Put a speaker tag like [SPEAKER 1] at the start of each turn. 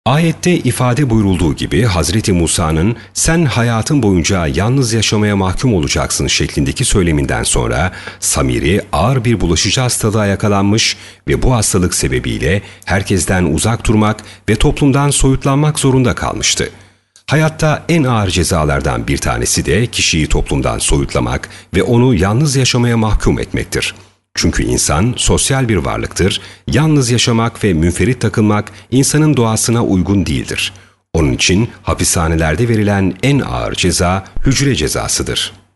[SPEAKER 1] Ayette ifade buyurulduğu gibi Hazreti Musa'nın "sen hayatın boyunca yalnız yaşamaya mahkum olacaksın" şeklindeki söyleminden sonra Samiri ağır bir bulaşıcı hastalığa yakalanmış ve bu hastalık sebebiyle herkesten uzak durmak ve toplumdan soyutlanmak zorunda kalmıştı. Hayatta en ağır cezalardan bir tanesi de kişiyi toplumdan soyutlamak ve onu yalnız yaşamaya mahkum etmektir. Çünkü insan sosyal bir varlıktır, yalnız yaşamak ve münferit takılmak insanın doğasına uygun değildir. Onun için hapishanelerde verilen en ağır ceza hücre cezasıdır.